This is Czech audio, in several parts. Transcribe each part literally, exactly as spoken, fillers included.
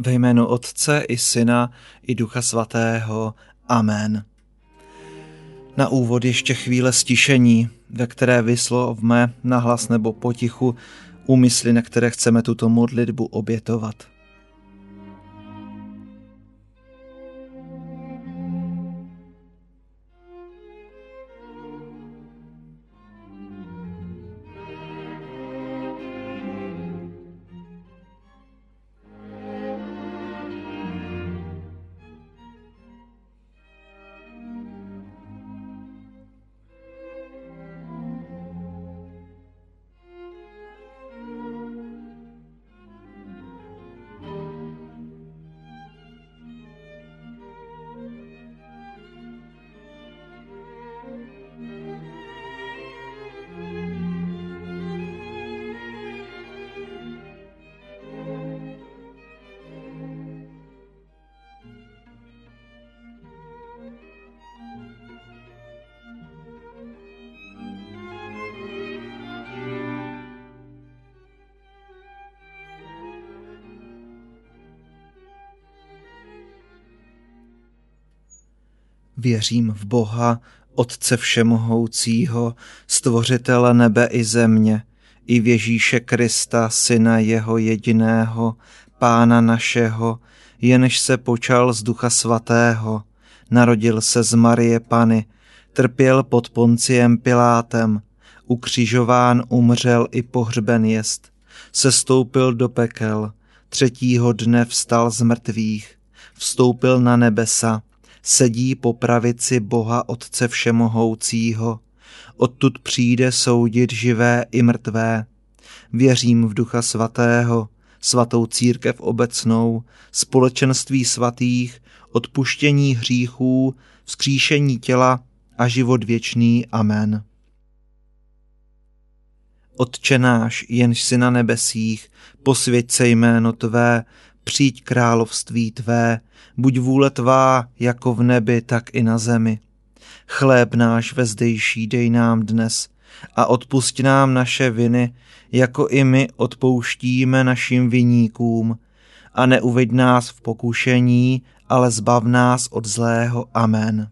Ve jménu Otce i Syna i Ducha Svatého. Amen. Na úvod ještě chvíle stišení, ve které vyslovme nahlas nebo potichu úmysly, na které chceme tuto modlitbu obětovat. Věřím v Boha, Otce všemohoucího, stvořitele nebe i země, i v Ježíše Krista, Syna jeho jediného, Pána našeho, jenž se počal z Ducha Svatého, narodil se z Marie Panny, trpěl pod Ponciem Pilátem, ukřižován, umřel i pohřben jest, sestoupil do pekel, třetího dne vstal z mrtvých, vstoupil na nebesa, sedí po pravici Boha Otce všemohoucího, odtud přijde soudit živé i mrtvé. Věřím v Ducha Svatého, svatou církev obecnou, společenství svatých, odpuštění hříchů, vzkříšení těla a život věčný. Amen. Otče náš, jenž jsi na nebesích, posvěť se jméno tvé, přijď království tvé, buď vůle tvá, jako v nebi, tak i na zemi. Chléb náš vezdejší dej nám dnes a odpusť nám naše viny, jako i my odpouštíme našim viníkům. A neuveď nás v pokušení, ale zbav nás od zlého. Amen.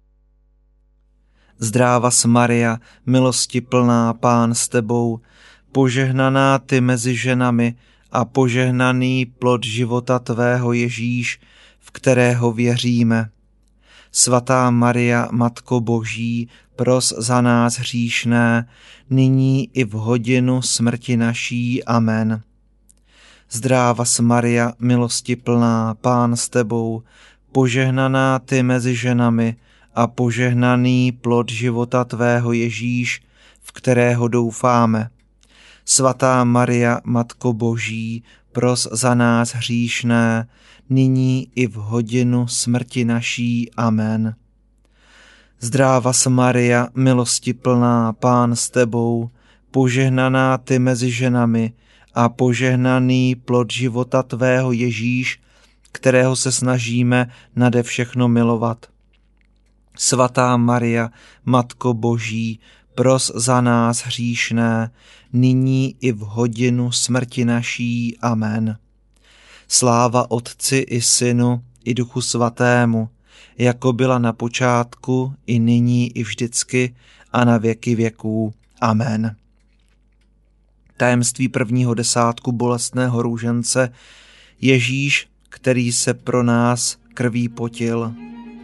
Zdráva Maria, milosti plná, Pán s tebou, požehnaná ty mezi ženami a požehnaný plod života tvého Ježíš, v kterého věříme. Svatá Maria, Matko Boží, pros za nás hříšné, nyní i v hodinu smrti naší. Amen. Zdráva Maria, milosti plná, Pán s tebou, požehnaná ty mezi ženami a požehnaný plod života tvého Ježíš, v kterého doufáme. Svatá Maria, Matko Boží, pros za nás hříšné, nyní i v hodinu smrti naší. Amen. Zdráva Maria, milosti plná, Pán s tebou, požehnaná ty mezi ženami a požehnaný plod života tvého Ježíš, kterého se snažíme nade všechno milovat. Svatá Maria, Matko Boží, pros za nás hříšné, nyní i v hodinu smrti naší. Amen. Sláva Otci i Synu i Duchu Svatému, jako byla na počátku, i nyní, i vždycky, a na věky věků. Amen. Tajemství prvního desátku bolestného růžence, Ježíš, který se pro nás krví potil.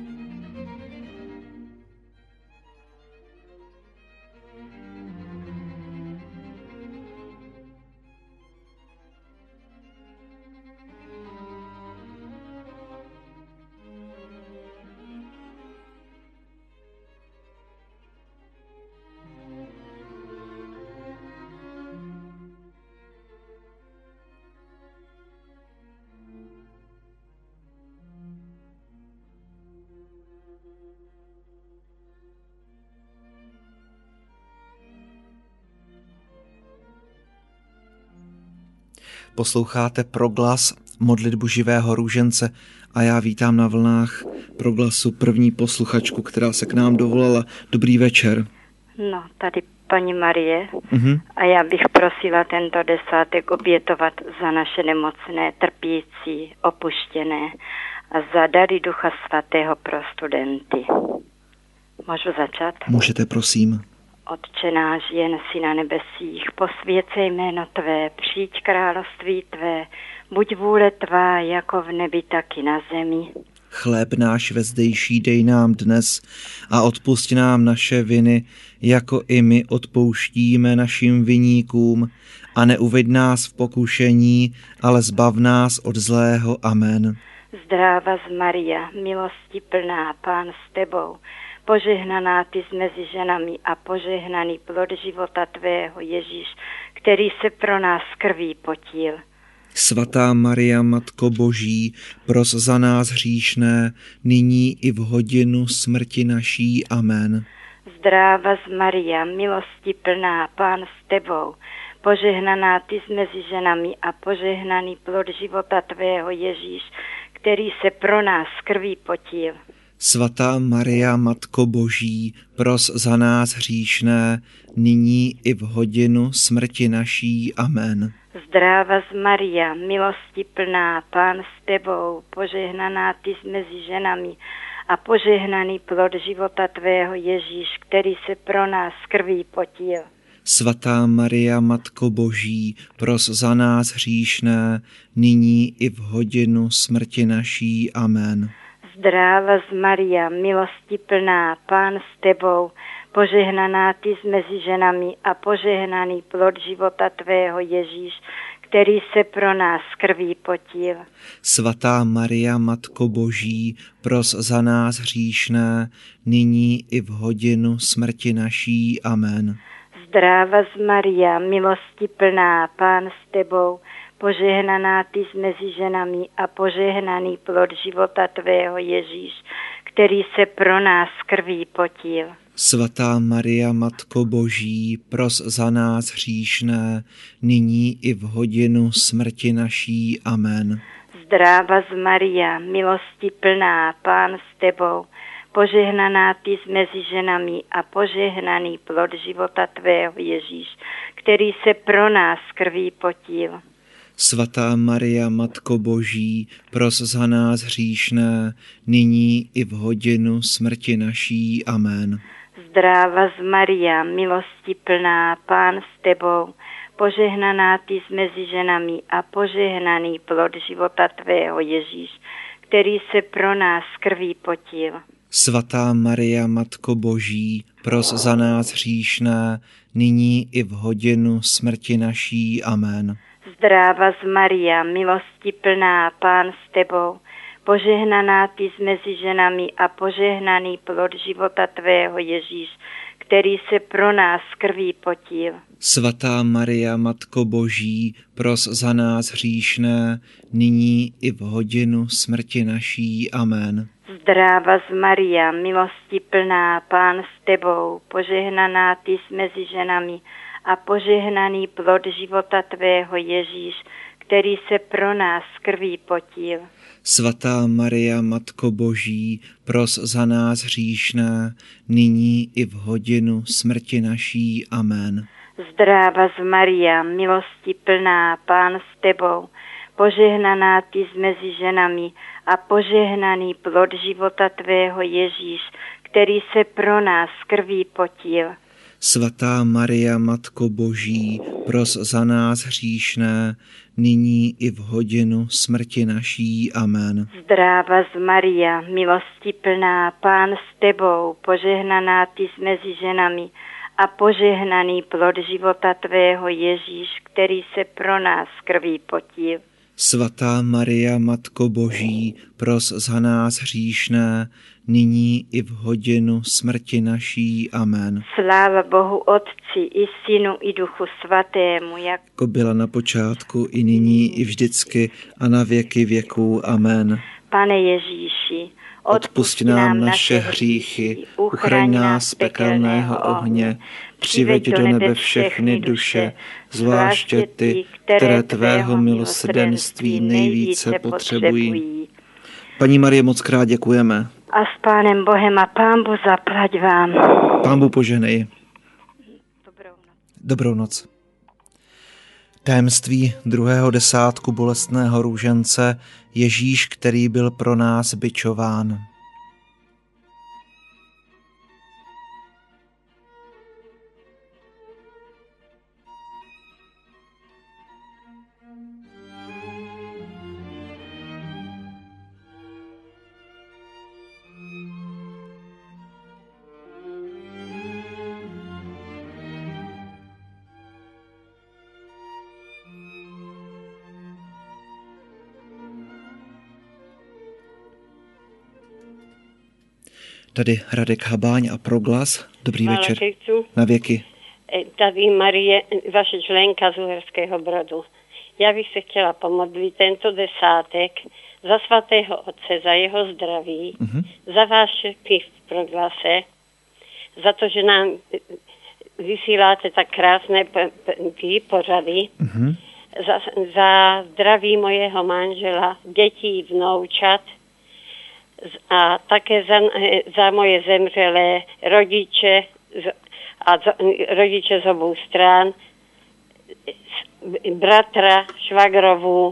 Posloucháte Proglas, modlitbu živého růžence, a já vítám na vlnách Proglasu první posluchačku, která se k nám dovolala. Dobrý večer. No, tady Paní Marie, Mhm. a já bych prosila tento desátek obětovat za naše nemocné, trpící, opuštěné a za dary Ducha Svatého pro studenty. Můžu začat? Můžete, prosím. Otče náš, jen si na nebesích, posvěcej jméno Tvé, přijď království Tvé, buď vůle Tvá jako v nebi, tak i na zemi. Chléb náš vezdejší dej nám dnes a odpusť nám naše viny, jako i my odpouštíme našim viníkům, a neuveď nás v pokušení, ale zbav nás od zlého. Amen. Zdráva z Maria, milosti plná, Pán s Tebou, požehnaná Ty jsi mezi ženami a požehnaný plod života Tvého, Ježíš, který se pro nás krví potil. Svatá Maria, Matko Boží, pros za nás hříšné, nyní i v hodinu smrti naší. Amen. Zdráva z Maria, milosti plná, Pán s Tebou, požehnaná Ty jsi mezi ženami a požehnaný plod života Tvého, Ježíš, který se pro nás krví potil. Svatá Maria, Matko Boží, pros za nás hříšné, nyní i v hodinu smrti naší. Amen. Zdráva z Maria, milosti plná, Pán s Tebou, požehnaná Ty jsi mezi ženami a požehnaný plod života Tvého, Ježíš, který se pro nás krví potil. Svatá Maria, Matko Boží, pros za nás hříšné, nyní i v hodinu smrti naší. Amen. Zdráva z Maria, milosti plná, Pán s Tebou, požehnaná Ty jsi mezi ženami a požehnaný plod života Tvého, Ježíš, který se pro nás krví potil. Svatá Maria, Matko Boží, pros za nás hříšné, nyní i v hodinu smrti naší. Amen. Zdráva z Maria, milosti plná, Pán s Tebou, požehnaná Ty jsi mezi ženami a požehnaný plod života Tvého, Ježíš, který se pro nás krví potil. Svatá Maria, Matko Boží, pros za nás hříšné, nyní i v hodinu smrti naší. Amen. Zdráva z Maria, milosti plná, Pán s Tebou, požehnaná Ty jsi mezi ženami a požehnaný plod života Tvého, Ježíš, který se pro nás krví potil. Svatá Maria, Matko Boží, pros za nás hříšné, nyní i v hodinu smrti naší. Amen. Zdráva z Maria, milosti plná, Pán s Tebou, požehnaná Ty jsi mezi ženami a požehnaný plod života Tvého, Ježíš, který se pro nás krví potil. Svatá Maria, Matko Boží, pros za nás hříšné, nyní i v hodinu smrti naší. Amen. Zdráva z Maria, milosti plná, Pán s Tebou, požehnaná Ty jsi mezi ženami a požehnaný plod života Tvého, Ježíš, který se pro nás krví potil. Svatá Maria, Matko Boží, pros za nás hříšné, nyní i v hodinu smrti naší. Amen. Zdráva z Maria, milosti plná, Pán s Tebou, požehnaná Ty jsi mezi ženami a požehnaný plod života Tvého, Ježíš, který se pro nás krví potil. Svatá Maria, Matko Boží, pros za nás hříšné, nyní i v hodinu smrti naší. Amen. Zdráva z Maria, milosti plná, Pán s Tebou, požehnaná Ty jsi mezi ženami a požehnaný plod života Tvého, Ježíš, který se pro nás krví potil. Svatá Maria, Matko Boží, pros za nás hříšné, nyní i v hodinu smrti naší. Amen. Zdráva z Maria, milosti plná, Pán s Tebou, požehnaná Ty jsi mezi ženami a požehnaný plod života Tvého, Ježíš, který se pro nás krví potil. Svatá Maria, Matko Boží, pros za nás hříšné, nyní i v hodinu smrti naší. Amen. Sláva Bohu Otci i Synu i Duchu Svatému, jak Jako byla na počátku, i nyní, i vždycky, a na věky věků. Amen. Pane Ježíši, Odpusť nám naše hříchy, uchraň nás z pekelného ohně, přiveď do nebe všechny duše, zvláště ty, které tvého milosrdenství nejvíce potřebují. Paní Marie, moc krát děkujeme. A s Pánem Bohem a Pán Bůh zaplať vám. Pán Bůh požehnej. Dobrou Dobrou noc. Tajemství druhého desátku bolestného růžence, Ježíš, který byl pro nás bičován. Tady Radek Habáň a Proglas. Dobrý Chvála večer. Kristu. Na věky. Tady Marie, vaše členka z Uherského Brodu. Já bych se chtěla pomodlit tento desátek za svatého otce, za jeho zdraví, uh-huh. za vás všechny v Proglase, za to, že nám vysíláte tak krásné ty pořady, uh-huh. za, za zdraví mojeho manžela, dětí, vnoučat, a také za, za moje zemřelé rodiče a z, rodiče z obou stran, bratra, švagrovú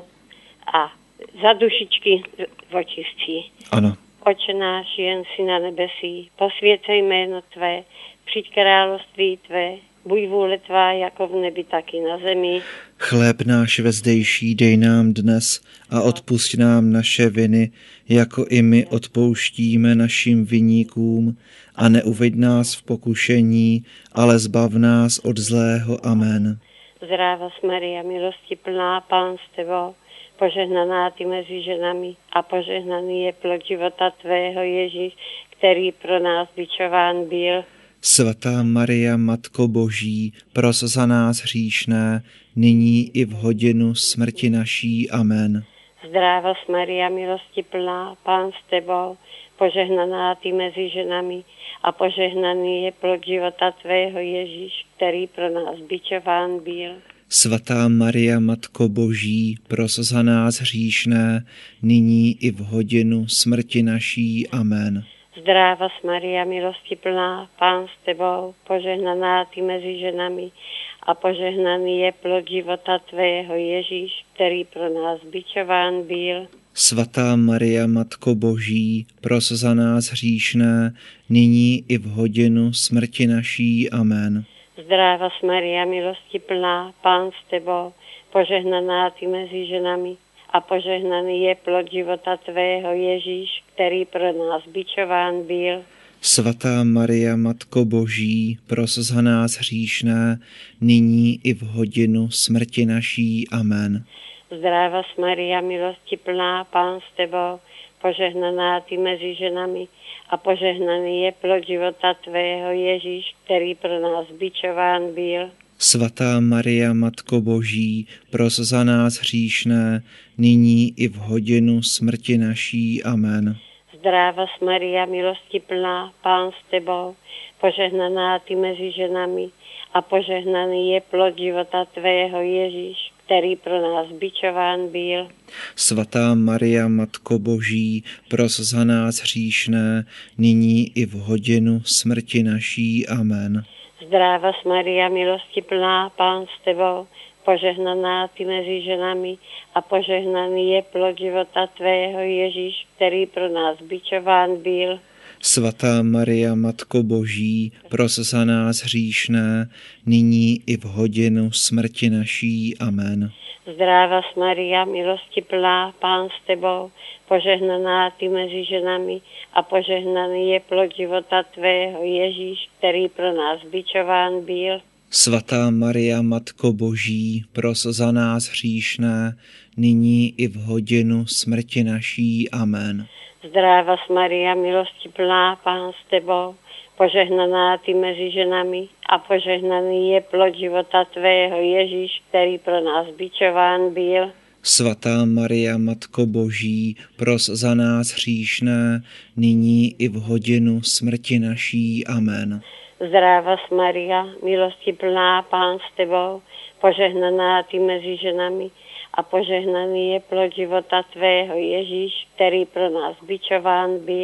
a za dušičky v očistí. Ano. Oče náš, jen si na nebesí, posvěcej jméno Tvé, přijď království Tvé, buď vůle Tvá jako v nebi, tak i na zemi. Chléb náš vezdejší dej nám dnes a odpusť nám naše viny, jako i my odpouštíme našim viníkům, a neuveď nás v pokušení, ale zbav nás od zlého. Amen. Zdráva Maria, milosti plná, Pán s Tebou, požehnaná Ty mezi ženami a požehnaný je plod života Tvého, Ježíš, který pro nás bičován byl. Svatá Maria, Matko Boží, pros za nás hříšné, nyní i v hodinu smrti naší. Amen. Zdráva Maria, milosti plná, Pán s Tebou, požehnaná Ty mezi ženami a požehnaný je plod života Tvého, Ježíš, který pro nás bičován byl. Svatá Maria, Matko Boží, pros za nás hříšné, nyní i v hodinu smrti naší. Amen. Zdráva Maria, milosti plná, Pán s Tebou, požehnaná Ty mezi ženami a požehnaný je plod života Tvého, Ježíš, který pro nás bičován byl. Svatá Maria, Matko Boží, pros za nás hříšné, nyní i v hodinu smrti naší. Amen. Zdráva Maria, milosti plná, Pán s Tebou, požehnaná Ty mezi ženami a požehnaný je plod života Tvého, Ježíš, který pro nás bičován byl. Svatá Maria, Matko Boží, pros za nás hříšné, nyní i v hodinu smrti naší. Amen. Zdráva Maria, milosti plná, Pán s Tebou, požehnaná Ty mezi ženami a požehnaný je plod života Tvého, Ježíš, který pro nás bičován byl. Svatá Maria, Matko Boží, pros za nás hříšné, nyní i v hodinu smrti naší. Amen. Zdráva Maria, milosti plná, Pán s Tebou, požehnaná Ty mezi ženami a požehnaný je plod života Tvého, Ježíš, který pro nás bičován byl. Svatá Maria, Matko Boží, pros za nás hříšné, nyní i v hodinu smrti naší. Amen. Zdráva Maria, milosti plná, Pán s Tebou, požehnaná Ty mezi ženami a požehnaný je plod života Tvého, Ježíš, který pro nás bičován byl. Svatá Maria, Matko Boží, pros za nás hříšné, nyní i v hodinu smrti naší. Amen. Zdráva Maria, milosti plná, Pán s Tebou, požehnaná Ty mezi ženami a požehnaný je plod života Tvého, Ježíš, který pro nás bičován byl. Svatá Maria, Matko Boží, pros za nás hříšné, nyní i v hodinu smrti naší. Amen. Zdráva Maria, milosti plná, Pán s Tebou, požehnaná Ty mezi ženami a požehnaný je plod života Tvého, Ježíš, který pro nás bičován byl. Svatá Maria, Matko Boží, pros za nás hříšné, nyní i v hodinu smrti naší. Amen. Zdráva Maria, milosti plná, Pán s Tebou, požehnaná Ty mezi ženami a požehnaný je plod života Tvého, Ježíš, který pro nás bičován byl.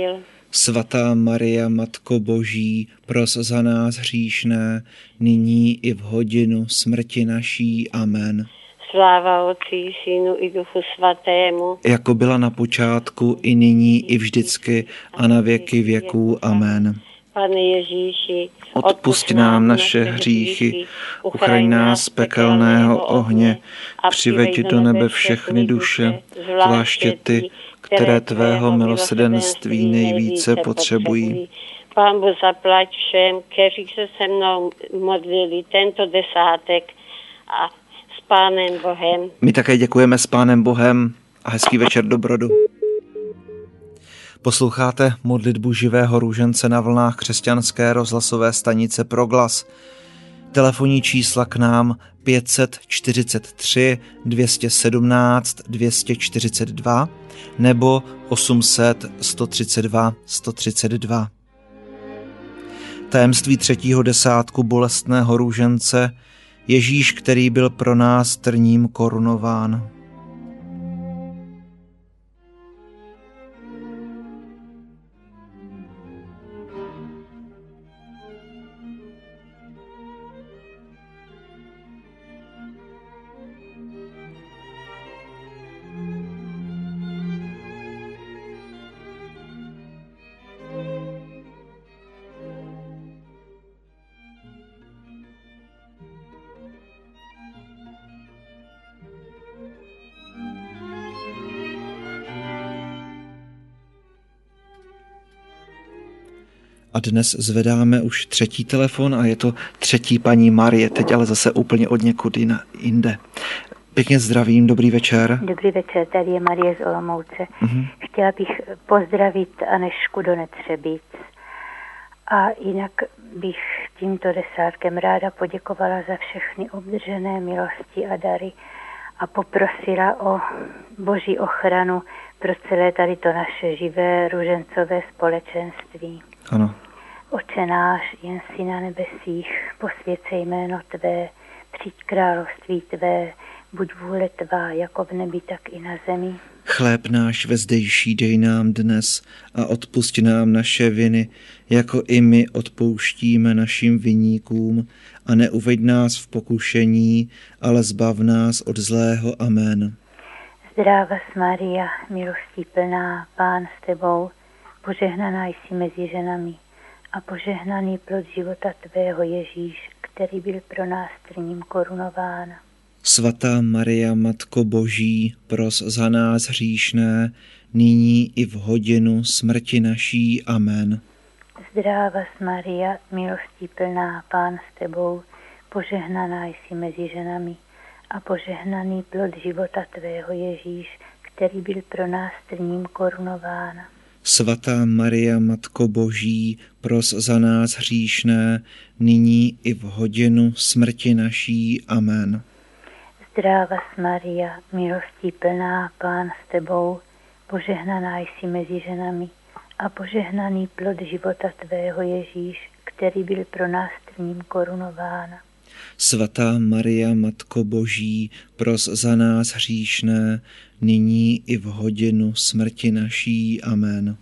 Svatá Maria, Matko Boží, pros za nás hříšné, nyní i v hodinu smrti naší. Amen. Sláva Otci, Synu i Duchu Svatému, jako byla na počátku, i nyní, i vždycky, a na věky věků. Amen. Pane Ježíši, odpusť nám naše hříchy, uchraň nás z pekelného ohně, přiveď do nebe všechny duše, zvláště ty, které tvého milosrdenství nejvíce potřebují. Pán Bůh zaplať všem, kteří se se mnou modlili tento desátek a s Pánem Bohem. My také děkujeme s Pánem Bohem a hezký večer do Brodu. Posloucháte modlitbu živého růžence na vlnách křesťanské rozhlasové stanice Proglas. Telefonní čísla k nám pět set čtyřicet tři dvě stě sedmnáct dvě stě čtyřicet dva nebo osm set sto třicet dva sto třicet dva. Tajemství třetího desátku bolestného růžence, Ježíš, který byl pro nás trním korunován. A dnes zvedáme už třetí telefon a je to třetí paní Marie, teď ale zase úplně od někud jinde. Pěkně zdravím, dobrý večer. Dobrý večer, tady je Marie z Olomouce. Mm-hmm. Chtěla bych pozdravit Anešku do Netřebic. A jinak bych tímto desátkem ráda poděkovala za všechny obdržené milosti a dary a poprosila o Boží ochranu pro celé tady to naše živé růžencové společenství. Ano. Oče náš, jen si na nebesích, posvěcej jméno Tvé, přijď království Tvé, buď vůle Tvá, jako v nebi, tak i na zemi. Chléb náš vezdejší dej nám dnes a odpusť nám naše viny, jako i my odpouštíme našim viníkům, a neuveď nás v pokušení, ale zbav nás od zlého. Amen. Zdráva Maria, milostí plná, Pán s Tebou, požehnaná jsi mezi ženami a požehnaný plod života Tvého Ježíš, který byl pro nás trním korunován. Svatá Maria, Matko Boží, pros za nás hříšné, nyní i v hodinu smrti naší. Amen. Zdráva Maria, milostí plná, Pán s Tebou, požehnaná jsi mezi ženami a požehnaný plod života Tvého Ježíš, který byl pro nás trním korunován. Svatá Maria, Matko Boží, pros za nás hříšné, nyní i v hodinu smrti naší. Amen. Zdráva Maria, milostí plná, Pán s Tebou, požehnaná jsi mezi ženami a požehnaný plod života Tvého Ježíš, který byl pro nás trním korunován. Svatá Maria, Matko Boží, pros za nás hříšné, nyní i v hodinu smrti naší. Amen.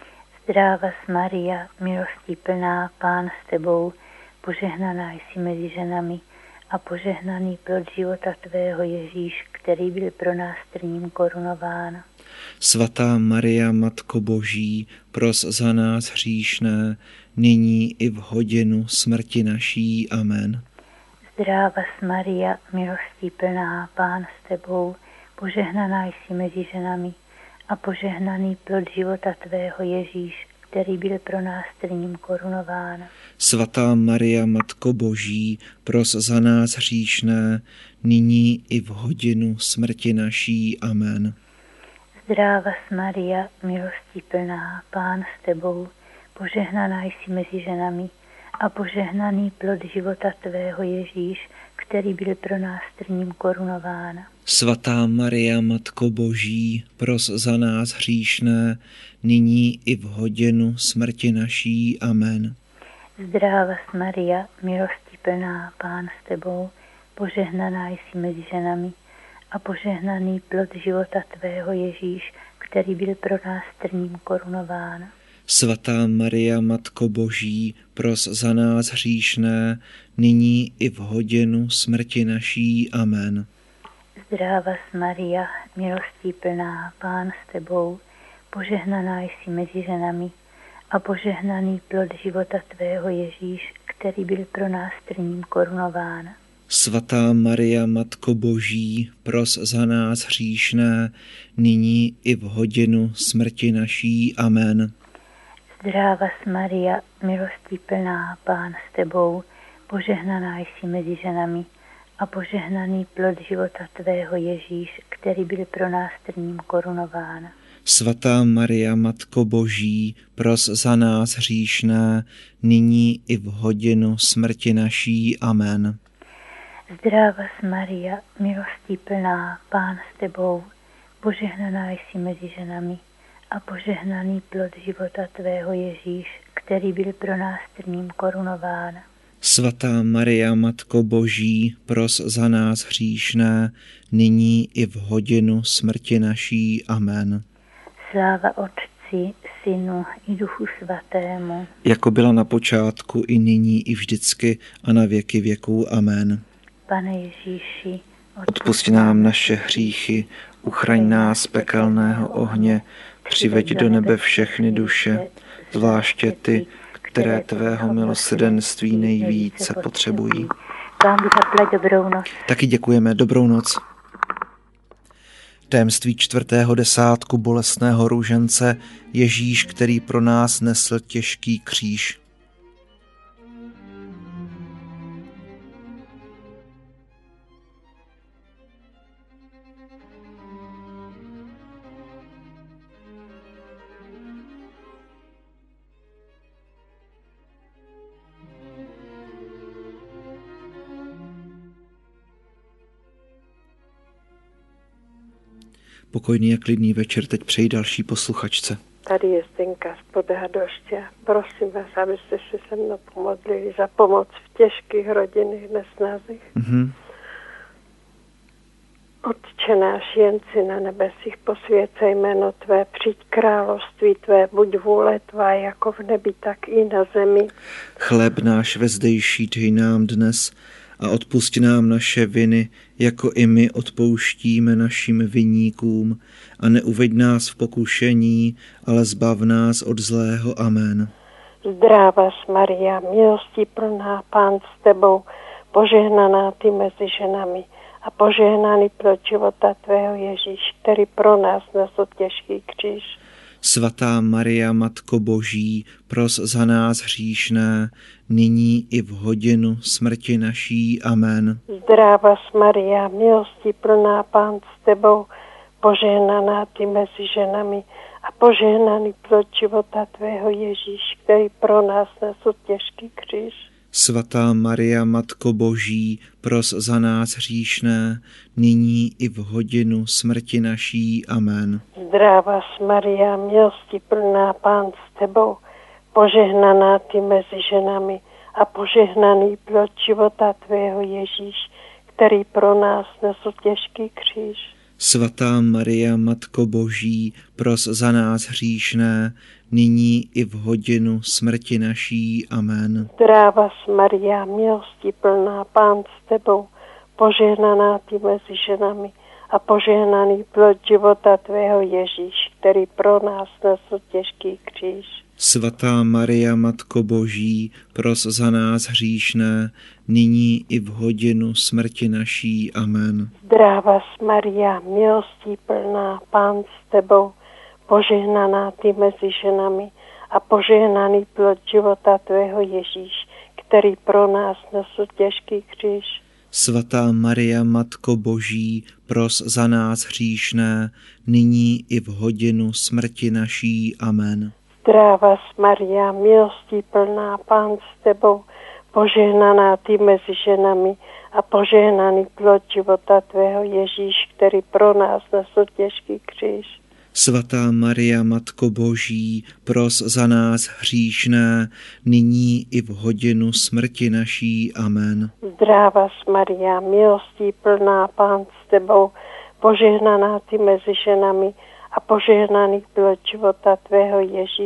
Zdráva Maria, milostí plná, Pán s Tebou, požehnaná jsi mezi ženami a požehnaný plod života Tvého Ježíš, který byl pro nás trním korunován. Svatá Maria, Matko Boží, pros za nás hříšné, nyní i v hodinu smrti naší. Amen. Zdráva Maria, milostí plná, Pán s Tebou, požehnaná jsi mezi ženami a požehnaný plod života Tvého Ježíš, který byl pro nás trním korunován. Svatá Maria, Matko Boží, pros za nás hříšné, nyní i v hodinu smrti naší. Amen. Zdráva Maria, milostí plná, Pán s Tebou, požehnaná jsi mezi ženami a požehnaný plod života Tvého Ježíš, který byl pro nás trním korunován. Svatá Maria, Matko Boží, pros za nás hříšné, nyní i v hodinu smrti naší. Amen. Zdráva Maria, milostí plná, Pán s Tebou, požehnaná jsi mezi ženami a požehnaný plod života Tvého Ježíš, který byl pro nás trním korunován. Svatá Maria, Matko Boží, pros za nás hříšné, nyní i v hodinu smrti naší. Amen. Zdráva Maria, milostí plná, Pán s tebou, požehnaná jsi mezi ženami a požehnaný plod života tvého Ježíš, který byl pro nás trním korunován. Svatá Maria, Matko Boží, pros za nás hříšné, nyní i v hodinu smrti naší. Amen. Zdráva Maria, milostí plná, Pán s tebou, požehnaná jsi mezi ženami a požehnaný plod života tvého Ježíš, který byl pro nás trním korunován. Svatá Maria, Matko Boží, pros za nás hříšné, nyní i v hodinu smrti naší. Amen. Zdráva Maria, milostí plná, Pán s tebou, požehnaná jsi mezi ženami a požehnaný plod života tvého Ježíš, který byl pro nás trním korunován. Svatá Maria, Matko Boží, pros za nás hříšné, nyní i v hodinu smrti naší. Amen. Sláva Otci, Synu i Duchu Svatému, jako byla na počátku, i nyní, i vždycky, a na věky věků. Amen. Pane Ježíši, odpusť nám naše hříchy, uchraň nás z pekelného ohně, přiveď do nebe všechny duše, zvláště ty, které tvého milosrdenství nejvíce potřebují. Pán Bůh zaplať dobrou noc. Taky děkujeme, dobrou noc. Tajemství čtvrtého desátku bolestného růžence, Ježíš, který pro nás nesl těžký kříž. Pokojný a klidný večer teď přeji další posluchačce. Tady je Zdenka z Podhadoště. Prosím vás, abyste se se mnou pomodlili za pomoc v těžkých rodinných nesnázích. Mm-hmm. Otče náš, jenci na nebesích, posvěcej jméno tvé, přijď království tvé, buď vůle tvá, jako v nebi, tak i na zemi. Chléb náš vezdejší dej nám dnes a odpusť nám naše viny, jako i my odpouštíme našim viníkům, a neuveď nás v pokušení, ale zbav nás od zlého. Amen. Zdráva Maria, milostí plná, Pán s tebou, požehnaná ty mezi ženami a požehnaný plod života tvého Ježíš, který pro nás nesl těžký kříž. Svatá Maria, Matko Boží, pros za nás hříšné, nyní i v hodinu smrti naší. Amen. Zdráva Maria, milostí plná, Pán s tebou, požehnaná ty mezi ženami a požehnaný plod života tvého Ježíš, který pro nás nesl těžký kříž. Svatá Maria, Matko Boží, pros za nás hříšné, nyní i v hodinu smrti naší. Amen. Zdráva Maria, milostí plná, Pán s tebou, požehnaná ty mezi ženami a požehnaný plod života tvého Ježíš, který pro nás nesl těžký kříž. Svatá Maria, Matko Boží, pros za nás hříšné, nyní i v hodinu smrti naší. Amen. Zdráva Maria, milostí plná, Pán s tebou, požehnaná ty mezi ženami a požehnaný plod života tvého Ježíš, který pro nás nesl těžký kříž. Svatá Maria, Matko Boží, pros za nás hříšné, nyní i v hodinu smrti naší. Amen. Zdráva Maria, milostí plná, Pán s tebou, požehnaná ty mezi ženami a požehnaný plod života tvého Ježíš, který pro nás nesl těžký kříž. Svatá Maria, Matko Boží, pros za nás hříšné, nyní i v hodinu smrti naší. Amen. Zdráva Maria, milostí plná, Pán s tebou, požehnaná ty mezi ženami a požehnaný plod života tvého Ježíš, který pro nás nesl těžký kříž. Svatá Maria, Matko Boží, pros za nás hříšné, nyní i v hodinu smrti naší. Amen. Zdráva Maria, milostí plná, Pán s tebou, požehnaná ty mezi ženami a požehnaný plod života tvého Ježíš,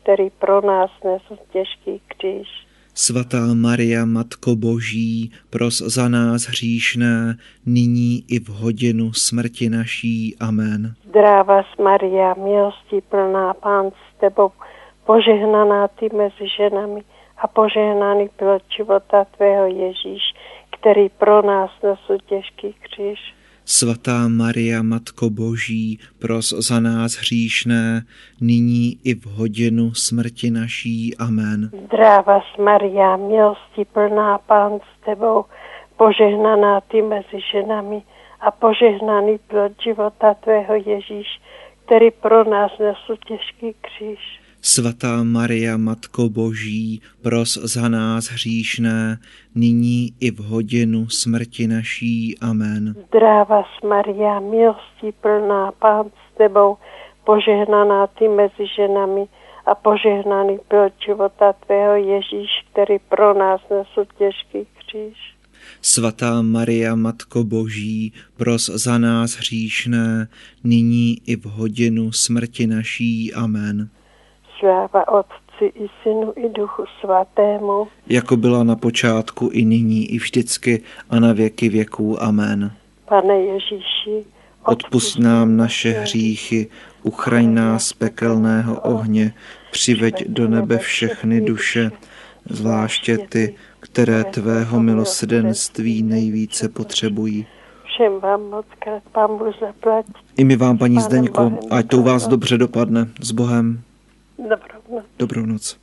který pro nás nesl těžký kříž. Svatá Maria, Matko Boží, pros za nás hříšné, nyní i v hodinu smrti naší. Amen. Zdráva Maria, milosti plná, Pán s tebou, požehnaná ty mezi ženami a požehnaný plod života tvého Ježíš, který pro nás nesl těžký kříž. Svatá Maria, Matko Boží, pros za nás hříšné, nyní i v hodinu smrti naší. Amen. Zdráva Maria, milosti plná, Pán s tebou, požehnaná ty mezi ženami a požehnaný plod života tvého Ježíš, který pro nás nesl těžký kříž. Svatá Maria, Matko Boží, pros za nás hříšné, nyní i v hodinu smrti naší. Amen. Zdráva Maria, milosti plná, Pán s tebou, požehnaná ty mezi ženami a požehnaný plod života tvého Ježíš, který pro nás nesl těžký kříž. Svatá Maria, Matko Boží, pros za nás hříšné, nyní i v hodinu smrti naší. Amen. Sláva Otci i Synu i Duchu Svatému, jako byla na počátku, i nyní, i vždycky, a na věky věků. Amen. Pane Ježíši, odpusť nám naše hříchy, uchraň nás z pekelného ohně, přiveď do nebe všechny duše, zvláště ty, které tvého milosrdenství nejvíce potřebují. Všem vám moc krát, Pán Bůh zaplatí. I my vám, paní Zdeňko, ať to u vás dobře dopadne. S Bohem. Dobrou noc. Dobrou noc.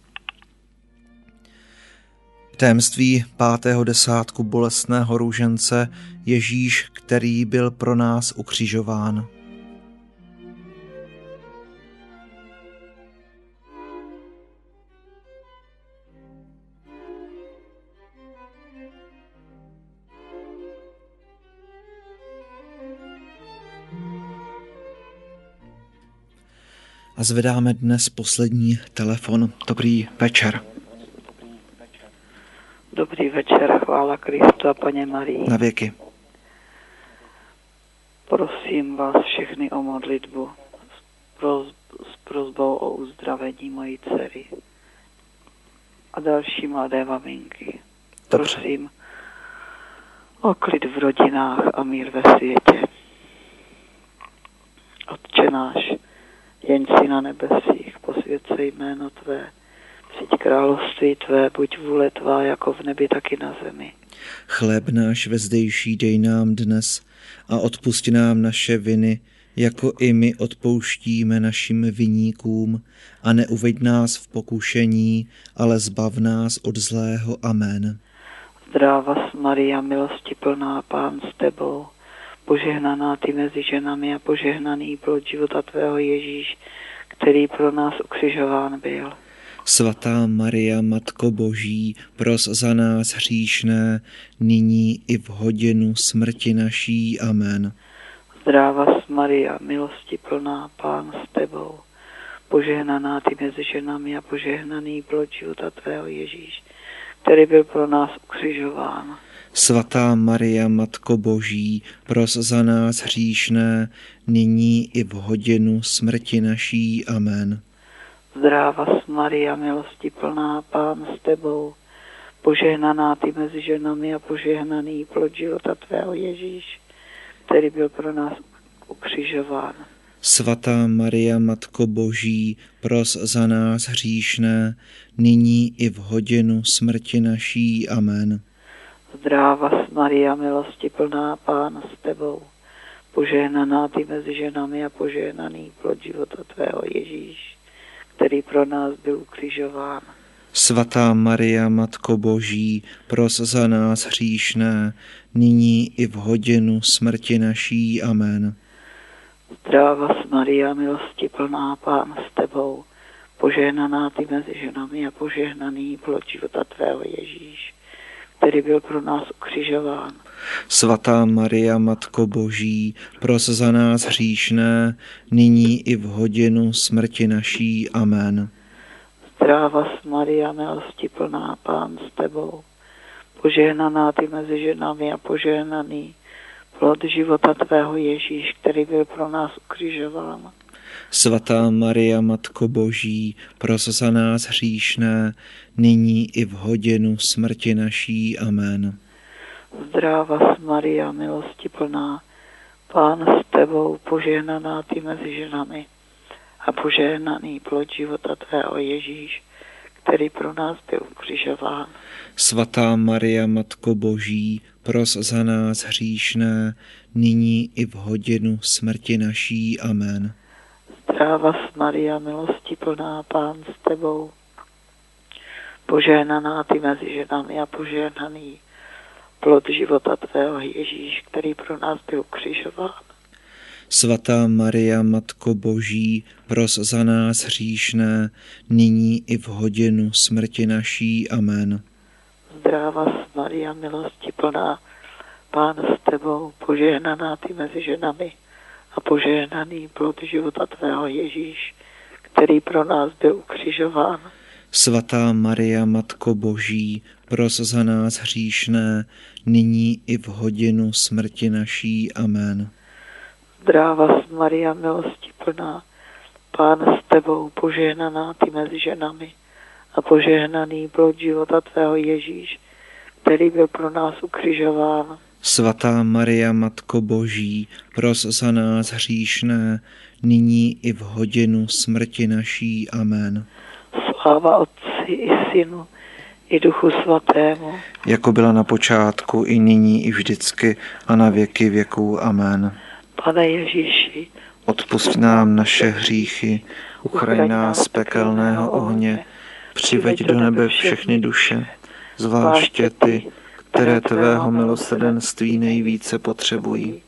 Tajemství pátého desátku bolestného růžence, Ježíš, který byl pro nás ukřižován. A zvedáme dnes poslední telefon. Dobrý večer. Dobrý večer, chvála Kristu a Paně Marii. Na věky. Prosím vás všechny o modlitbu s, proz, s prosbou o uzdravení mojí dcery a další mladé maminky. Dobře. Prosím o klid v rodinách a mír ve světě. Otče náš, jen si na nebesích, posvěť se jméno tvé, přijď království tvé, buď vůle tvá jako v nebi, tak i na zemi. Chléb náš vezdejší dej nám dnes a odpusť nám naše viny, jako i my odpouštíme našim viníkům, a neuveď nás v pokušení, ale zbav nás od zlého. Amen. Zdráva Maria, milosti plná, Pán s tebou, požehnaná ty mezi ženami a požehnaný plod života tvého Ježíš, který pro nás ukřižován byl. Svatá Maria, Matko Boží, pros za nás hříšné, nyní i v hodinu smrti naší. Amen. Zdráva Maria, milosti plná, Pán s tebou, požehnaná ty mezi ženami a požehnaný plod života tvého Ježíš, který byl pro nás ukřižován. Svatá Maria, Matko Boží, pros za nás hříšné, nyní i v hodinu smrti naší. Amen. Zdráva Maria, milosti plná, Pán s tebou, požehnaná ty mezi ženami a požehnaný plod života tvého Ježíš, který byl pro nás ukřižován. Svatá Maria, Matko Boží, pros za nás hříšné, nyní i v hodinu smrti naší. Amen. Zdráva Maria, milosti plná, Pán s tebou, požehnaná ty mezi ženami a požehnaný plod života tvého Ježíš, který pro nás byl ukřižován. Svatá Maria, Matko Boží, pros za nás hříšné, nyní i v hodinu smrti naší. Amen. Zdráva Maria, milosti plná, Pán s tebou, požehnaná ty mezi ženami a požehnaný plod života tvého Ježíš, který byl pro nás ukřižován. Svatá Maria, Matko Boží, pros za nás hříšné, nyní i v hodinu smrti naší. Amen. Zdráva Maria, milosti plná, Pán s tebou, požehnaná ty mezi ženami a požehnaný plod života tvého Ježíš, který byl pro nás ukřižován. Svatá Maria, Matko Boží, pros za nás hříšné, nyní i v hodinu smrti naší. Amen. Zdráva Maria, milosti plná, Pán s tebou, požehnaná ty mezi ženami a požehnaný plod života tvého Ježíš, který pro nás byl ukřižován. Svatá Maria, Matko Boží, pros za nás hříšné, nyní i v hodinu smrti naší. Amen. Zdráva Maria, milosti plná, Pán s tebou, požehnaná ty mezi ženami a požehnaný plod života tvého Ježíš, který pro nás byl ukřižován. Svatá Maria, Matko Boží, pros za nás hříšné, nyní i v hodinu smrti naší. Amen. Zdráva Maria, milosti plná, Pán s tebou, požehnaná ty mezi ženami a požehnaný plod života tvého Ježíš, který pro nás byl ukřižován. Svatá Maria, Matko Boží, pros za nás hříšné, nyní i v hodinu smrti naší. Amen. Zdráva Maria, milosti plná, Pán s tebou, požehnaná ty mezi ženami a požehnaný plod života tvého Ježíš, který byl pro nás ukřižován. Svatá Maria, Matko Boží, pros za nás hříšné, nyní i v hodinu smrti naší. Amen. Sláva Otci i Synu i Duchu Svatému, jako byla na počátku, i nyní, i vždycky, a na věky věků. Amen. Pane Ježíši, odpusť nám naše hříchy, uchraň nás z pekelného ohně, přiveď do nebe všechny duše, zvláště ty, které tvého milosrdenství nejvíce potřebují.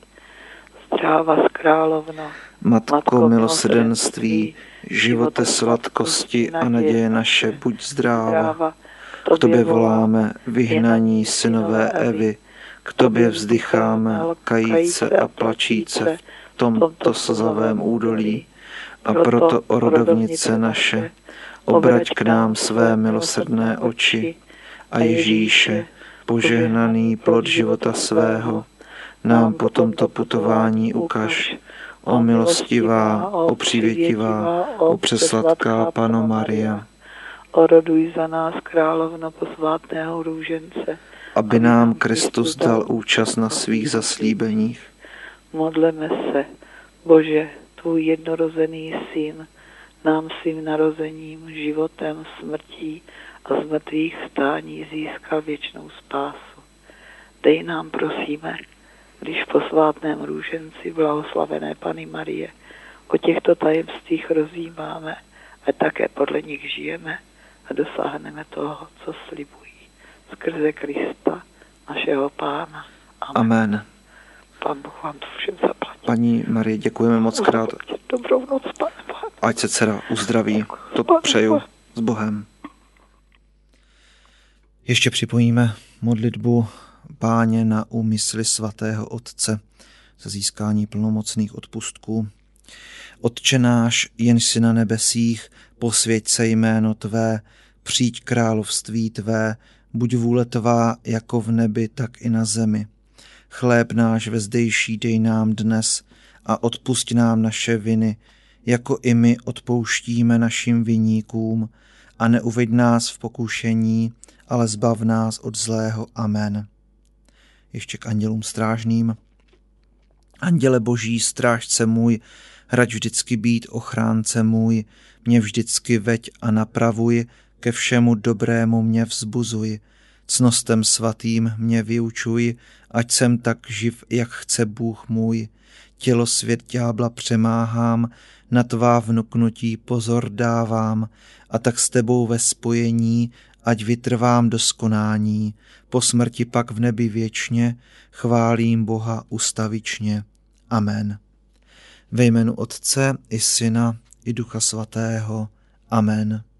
Zdráva královna, Matko milosrdenství, živote, sladkosti a naděje naše, buď zdráva. K tobě voláme, vyhnaní synové Evy, k tobě vzdycháme, kajíce a plačíce v tomto slzavém údolí. A proto, o rodovnice naše, obrať k nám své milosrdné oči a Ježíše, požehnaný plod života svého, nám po tomto putování ukaž. O milostivá, o přívětivá, o přesladká Panno Maria. Oroduj za nás, královno posvátného růžence, aby nám Kristus dal účast na svých zaslíbeních. Modleme se, Bože, tvůj jednorozený syn nám svým narozením, životem, smrtí a z mrtvých vstání získal věčnou spásu. Dej nám, prosíme, když v posvátném růženci blahoslavené Panny Marie o těchto tajemstvích rozjímáme a také podle nich žijeme a dosáhneme toho, co slibují. Skrze Krista, našeho Pána. Amen. Amen. Pán Bůh vám to všem zaplatí. Paní Marie, děkujeme moc krát. Dobrou noc, pane. Ať se dcera uzdraví. To přeju s Bohem. Ještě připojíme modlitbu Páně na úmysly svatého Otce za získání plnomocných odpustků. Otče náš, jenž jsi na nebesích, posvěť se jméno tvé, přijď království tvé, buď vůle tvá jako v nebi, tak i na zemi. Chléb náš vezdejší dej nám dnes a odpusť nám naše viny, jako i my odpouštíme našim viníkům, a neuveď nás v pokušení, ale zbav nás od zlého. Amen. Ještě k andělům strážným. Anděle Boží, strážce můj, hrať vždycky být ochránce můj, mě vždycky veď a napravuj, ke všemu dobrému mě vzbuzuj, cnostem svatým mě vyučuj, ať jsem tak živ, jak chce Bůh můj. Tělo svět ďábla přemáhám, na tvá vnuknutí pozor dávám, a tak s tebou ve spojení, ať vytrvám do skonání, po smrti pak v nebi věčně, chválím Boha ustavičně. Amen. Ve jménu Otce i Syna i Ducha Svatého. Amen.